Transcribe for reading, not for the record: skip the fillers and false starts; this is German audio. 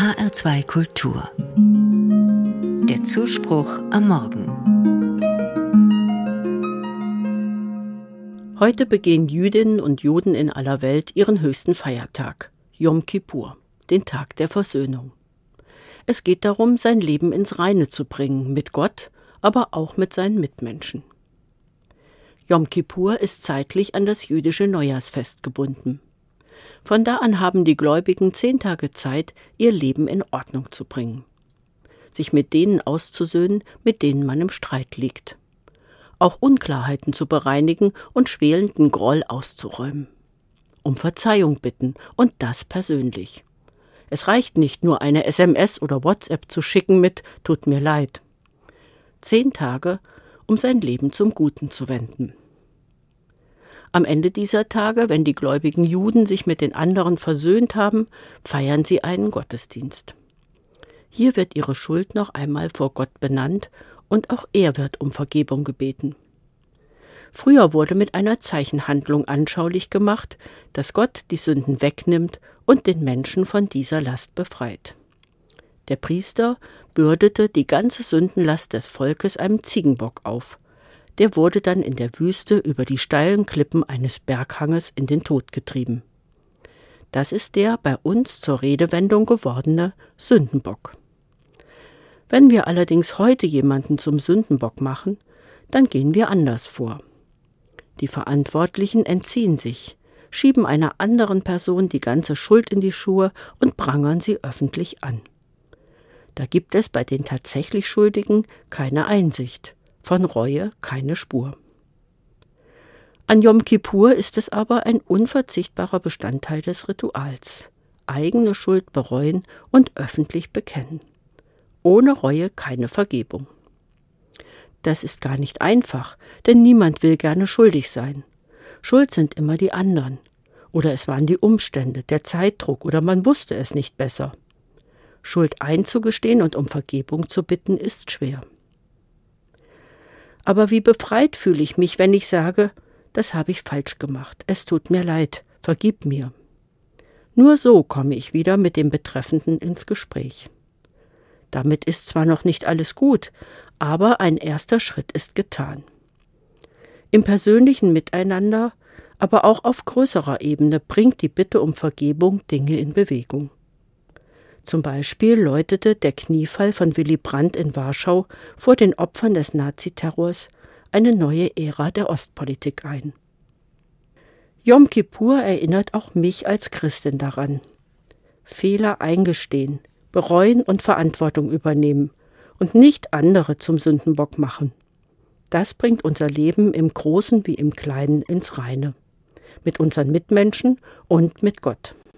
HR2 Kultur. Der Zuspruch am Morgen. Heute begehen Jüdinnen und Juden in aller Welt ihren höchsten Feiertag, Jom Kippur, den Tag der Versöhnung. Es geht darum, sein Leben ins Reine zu bringen, mit Gott, aber auch mit seinen Mitmenschen. Jom Kippur ist zeitlich an das jüdische Neujahrsfest gebunden. Von da an haben die Gläubigen 10 Tage Zeit, ihr Leben in Ordnung zu bringen. Sich mit denen auszusöhnen, mit denen man im Streit liegt. Auch Unklarheiten zu bereinigen und schwelenden Groll auszuräumen. Um Verzeihung bitten und das persönlich. Es reicht nicht nur eine SMS oder WhatsApp zu schicken mit »Tut mir leid«. 10 Tage, um sein Leben zum Guten zu wenden. Am Ende dieser Tage, wenn die gläubigen Juden sich mit den anderen versöhnt haben, feiern sie einen Gottesdienst. Hier wird ihre Schuld noch einmal vor Gott benannt und auch er wird um Vergebung gebeten. Früher wurde mit einer Zeichenhandlung anschaulich gemacht, dass Gott die Sünden wegnimmt und den Menschen von dieser Last befreit. Der Priester bürdete die ganze Sündenlast des Volkes einem Ziegenbock auf. Der wurde dann in der Wüste über die steilen Klippen eines Berghanges in den Tod getrieben. Das ist der bei uns zur Redewendung gewordene Sündenbock. Wenn wir allerdings heute jemanden zum Sündenbock machen, dann gehen wir anders vor. Die Verantwortlichen entziehen sich, schieben einer anderen Person die ganze Schuld in die Schuhe und prangern sie öffentlich an. Da gibt es bei den tatsächlich Schuldigen keine Einsicht, von Reue keine Spur. An Jom Kippur ist es aber ein unverzichtbarer Bestandteil des Rituals. Eigene Schuld bereuen und öffentlich bekennen. Ohne Reue keine Vergebung. Das ist gar nicht einfach, denn niemand will gerne schuldig sein. Schuld sind immer die anderen. Oder es waren die Umstände, der Zeitdruck oder man wusste es nicht besser. Schuld einzugestehen und um Vergebung zu bitten, ist schwer. Aber wie befreit fühle ich mich, wenn ich sage, das habe ich falsch gemacht, es tut mir leid, vergib mir. Nur so komme ich wieder mit dem Betreffenden ins Gespräch. Damit ist zwar noch nicht alles gut, aber ein erster Schritt ist getan. Im persönlichen Miteinander, aber auch auf größerer Ebene bringt die Bitte um Vergebung Dinge in Bewegung. Zum Beispiel läutete der Kniefall von Willy Brandt in Warschau vor den Opfern des Naziterrors eine neue Ära der Ostpolitik ein. Jom Kippur erinnert auch mich als Christin daran. Fehler eingestehen, bereuen und Verantwortung übernehmen und nicht andere zum Sündenbock machen. Das bringt unser Leben im Großen wie im Kleinen ins Reine. Mit unseren Mitmenschen und mit Gott.